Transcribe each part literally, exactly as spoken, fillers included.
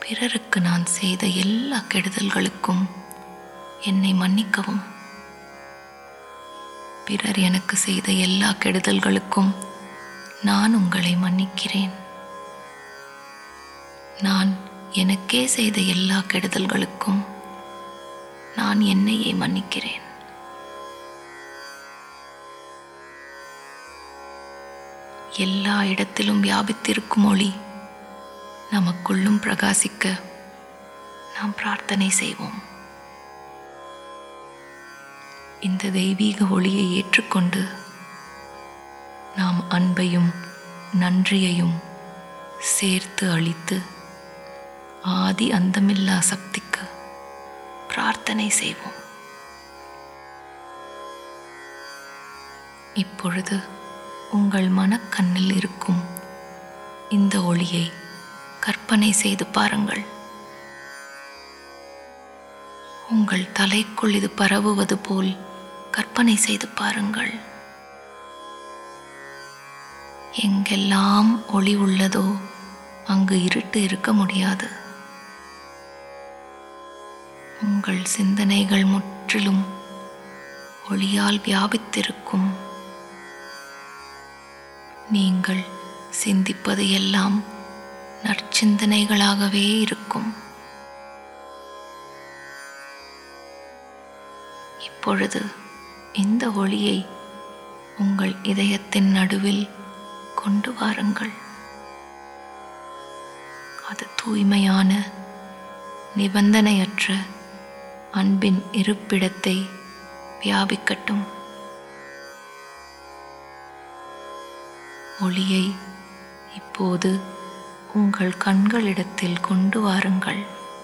பிறருக்கு நான் செய்த எல்லா கெடுதல்களுக்கும் என்னை மன்னிக்கவும். பிறர் எனக்கு செய்த எல்லா கெடுதல்களுக்கும் நான் உங்களை மன்னிக்கிறேன். நான் எனக்கே செய்த எல்லா கெடுதல்களுக்கும் நான் என்னையே மன்னிக்கிறேன். எல்லா இடத்திலும் வியாபித்திருக்கும் ஒளி நமக்குள்ளும் பிரகாசிக்க நாம் பிரார்த்தனை செய்வோம். இந்த தெய்வீக ஒளியை ஏற்றுக்கொண்டு நாம் அன்பையும் நன்றியையும் சேர்த்து அளித்து ஆதி அந்தமில்லா சக்திக்கு பிரார்த்தனை செய்வோம். இப்பொழுது உங்கள் மனக்கண்ணில் இருக்கும் இந்த ஒளியை கற்பனை செய்து பாருங்கள். உங்கள் தலைக்குள் இது பரவுவது போல் கற்பனை செய்து பாருங்கள். எங்கெல்லாம் ஒளி உள்ளதோ அங்கு இருட்டு இருக்க முடியாது. உங்கள் சிந்தனைகள் முற்றிலும் ஒளியால் வியாபித்திருக்கும். நீங்கள் சிந்திப்பது எல்லாம் நற்சிந்தனைகளாகவே இருக்கும். இப்பொழுது இந்த ஒளியை உங்கள் இதயத்தின் நடுவில் கொண்டு வாருங்கள். அது தூய்மையான நிபந்தனையற்ற அன்பின் இருப்பிடத்தை வியாபிக்கட்டும். ஒளியை இப்போது உங்கள் கண்களிடத்தில் கொண்டு வாருங்கள்.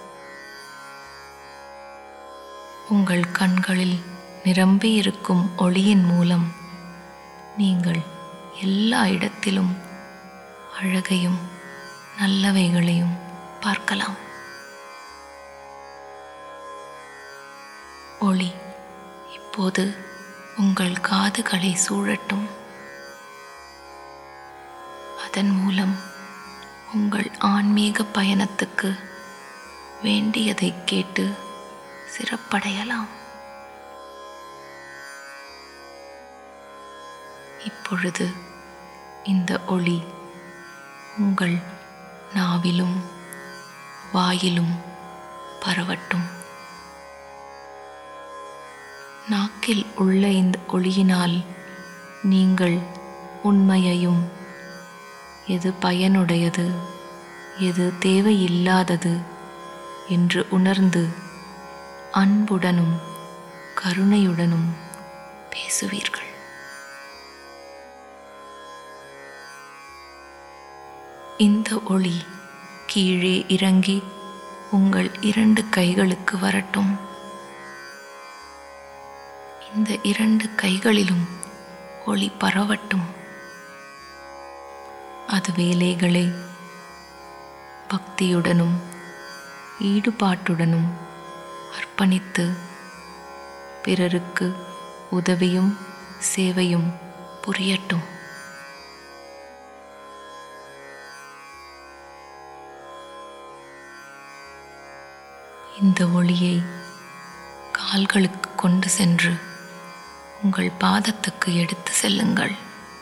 உங்கள் கண்களில் நிரம்பியிருக்கும் ஒளியின் மூலம் நீங்கள் எல்லா இடத்திலும் அழகையும் நல்லவைகளையும் பார்க்கலாம். ஒளி இப்போது உங்கள் காதுகளை சூழட்டும். அதன் மூலம் உங்கள் ஆன்மீக பயணத்துக்கு வேண்டியதை கேட்டு சிறப்படையலாம். இப்பொழுது இந்த ஒளி உங்கள் நாவிலும் வாயிலும் பரவட்டும். நாக்கில் உள்ள இந்த ஒளியினால் நீங்கள் உண்மையையும் எது பயனுடையது எது தேவையில்லாதது என்று உணர்ந்து அன்புடனும் கருணையுடனும் பேசுவீர்கள். இந்த ஒளி கீழே இறங்கி உங்கள் இரண்டு கைகளுக்கு வரட்டும். இந்த இரண்டு கைகளிலும் ஒளி பரவட்டும். அது வேலைகளை பக்தியுடனும் ஈடுபாட்டுடனும் அர்ப்பணித்து பிறருக்கு உதவியும் சேவையும் புரியட்டும். இந்த ஒளியை கால்களுக்கு கொண்டு சென்று உங்கள் பாதத்துக்கு எடுத்து செல்லுங்கள்.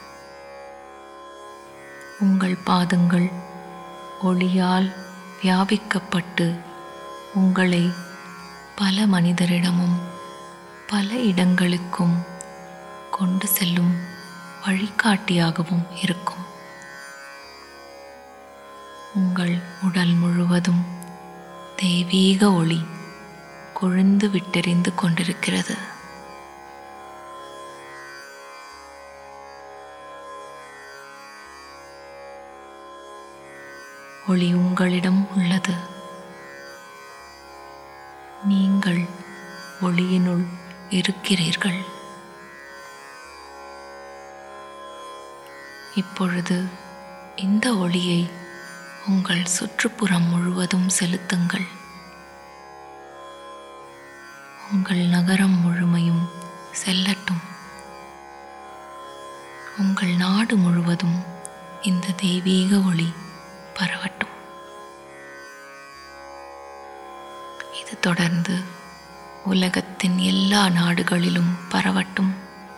உங்கள் பாதங்கள் ஒளியால் வியாபிக்கப்பட்டு உங்களை பல மனிதரிடமும் பல இடங்களுக்கும் கொண்டு செல்லும் வழிகாட்டியாகவும் இருக்கும். உங்கள் உடல் முழுவதும் தெய்வீக ஒளி கொழுந்து விட்டெறிந்து கொண்டிருக்கிறது. ஒளி உங்களிடம் உள்ளது. நீங்கள் ஒளியினுள் இருக்கிறீர்கள். இப்பொழுது இந்த ஒளியை உங்கள் சுற்றுப்புறம் முழுவதும் செலுத்துங்கள். உங்கள் நகரம் முழுமையும் செல்லட்டும். உங்கள் நாடு முழுவதும் இந்த தெய்வீக ஒளி பரவட்டும். தொடர்ந்து உலகத்தின் எல்லா நாடுகளிலும் பரவட்டும்.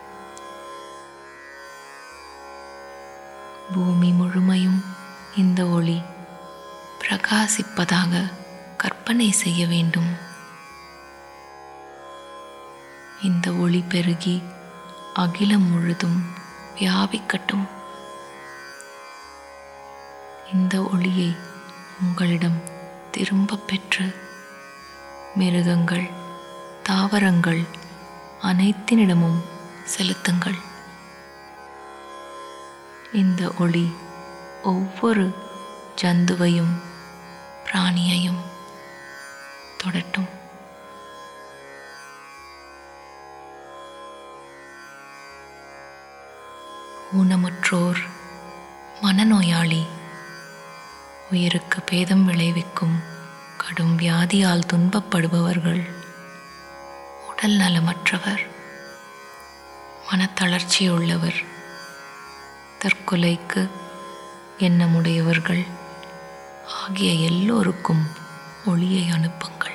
பூமி முழுமையும் இந்த ஒளி பிரகாசிப்பதாக கற்பனை செய்ய வேண்டும். இந்த ஒளி பெருகி அகிலம் முழுதும் வியாபிக்கட்டும். இந்த ஒளியை உங்களிடம் திரும்ப பெற்று மிருகங்கள், தாவரங்கள் அனைத்தினிடமும் செலுத்துங்கள். இந்த ஒளி ஒவ்வொரு ஜந்துவையும் பிராணியையும் தொடட்டும். ஊனமுற்றோர், மனநோயாளி, உயிருக்கு பேதம் விளைவிக்கும் கடும் வியாதியால் துன்பப்படுபவர்கள், உடல் நலமற்றவர், மனத்தளர்ச்சியுள்ளவர், தற்கொலைக்கு எண்ணமுடையவர்கள் ஆகிய எல்லோருக்கும் ஒளியை அனுப்புங்கள்.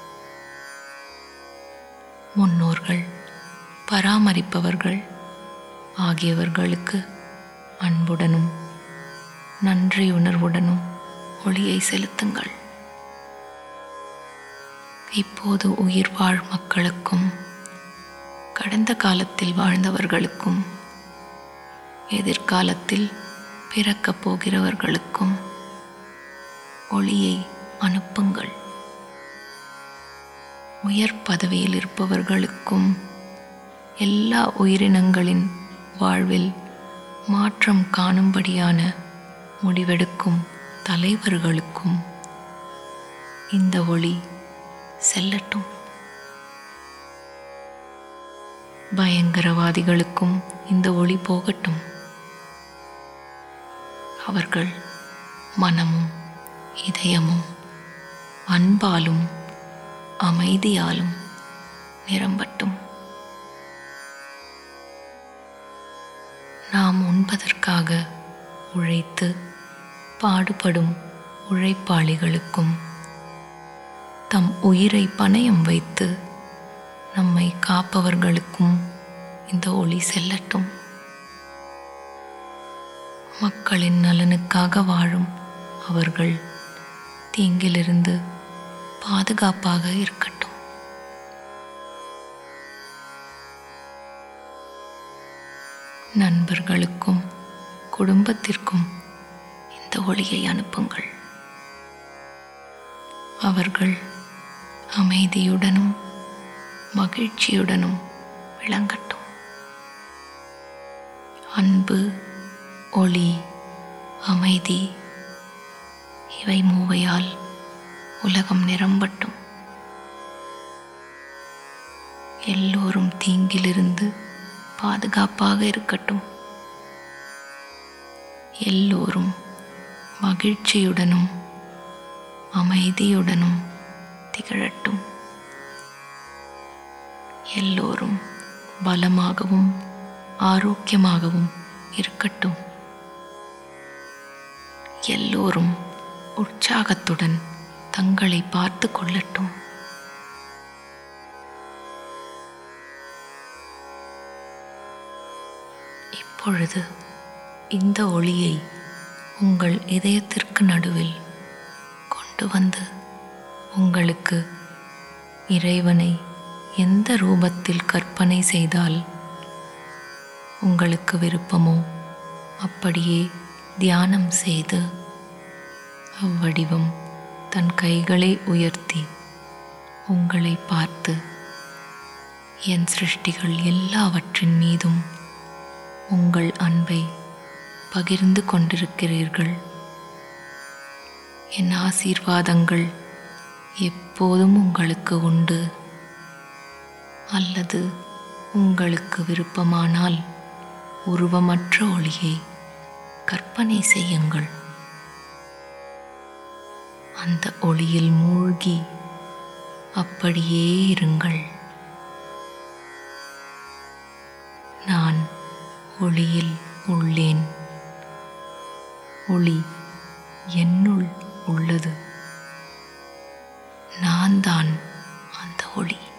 முன்னோர்கள், பராமரிப்பவர்கள் ஆகியவர்களுக்கு அன்புடனும் நன்றியுணர்வுடனும் ஒளியை செலுத்துங்கள். இப்போது உயிர் வாழ் மக்களுக்கும், கடந்த காலத்தில் வாழ்ந்தவர்களுக்கும், எதிர்காலத்தில் பிறக்கப் போகிறவர்களுக்கும் ஒளியை அனுப்புங்கள். உயர் பதவியில் இருப்பவர்களுக்கும், எல்லா உயிரினங்களின் வாழ்வில் மாற்றம் காணும்படியான முடிவெடுக்கும் தலைவர்களுக்கும் இந்த ஒளி செல்லட்டும். பயங்கரவாதிகளுக்கும் இந்த ஒளி போகட்டும். அவர்கள் மனமும் இதயமும் அன்பாலும் அமைதியாலும் நிரம்பட்டும். நாம் உண்பதற்காக உழைத்து பாடுபடும் உழைப்பாளிகளுக்கும், தம் உயிரை பணயம் வைத்து நம்மை காப்பவர்களுக்கும் இந்த ஒளி செல்லட்டும். மக்களின் நலனுக்காக வாழும் அவர்கள் தீங்கிலிருந்து பாதுகாப்பாக இருக்கட்டும். நண்பர்களுக்கும் குடும்பத்திற்கும் இந்த ஒளியை அனுப்புங்கள். அவர்கள் அமைதியுடனும் மகிழ்ச்சியுடனும் விளங்கட்டும். அன்பு, ஒளி, அமைதி இவை மூவையால் உலகம் நிரம்பட்டும். எல்லோரும் தீங்கிலிருந்து பாதுகாப்பாக இருக்கட்டும். எல்லோரும் மகிழ்ச்சியுடனும் அமைதியுடனும் திகழட்டும். எல்லோரும் பலமாகவும் ஆரோக்கியமாகவும் இருக்கட்டும். எல்லோரும் உற்சாகத்துடன் தங்களை பார்த்து கொள்ளட்டும். இப்பொழுது இந்த ஒளியை உங்கள் இதயத்திற்கு நடுவில் கொண்டு வந்து உங்களுக்கு இறைவனை எந்த ரூபத்தில் கற்பனை செய்தால் உங்களுக்கு விருப்பமோ அப்படியே தியானம் செய்து அவ்வடிவம் தன் கைகளை உயர்த்தி உங்களை பார்த்து, என் சிருஷ்டிகள் எல்லாவற்றின் மீதும் உங்கள் அன்பை பகிர்ந்து கொண்டிருக்கிறீர்கள். என் ஆசீர்வாதங்கள் எப்போதும் உங்களுக்கு உண்டு. அல்லது உங்களுக்கு விருப்பமானால் உருவமற்ற ஒளியை கற்பனை செய்யுங்கள். அந்த ஒளியில் மூழ்கி அப்படியே இருங்கள். நான் ஒளியில் உள்ளேன். ஒளி என்னுள் உள்ளது. நான் தான் அந்த ஒளி.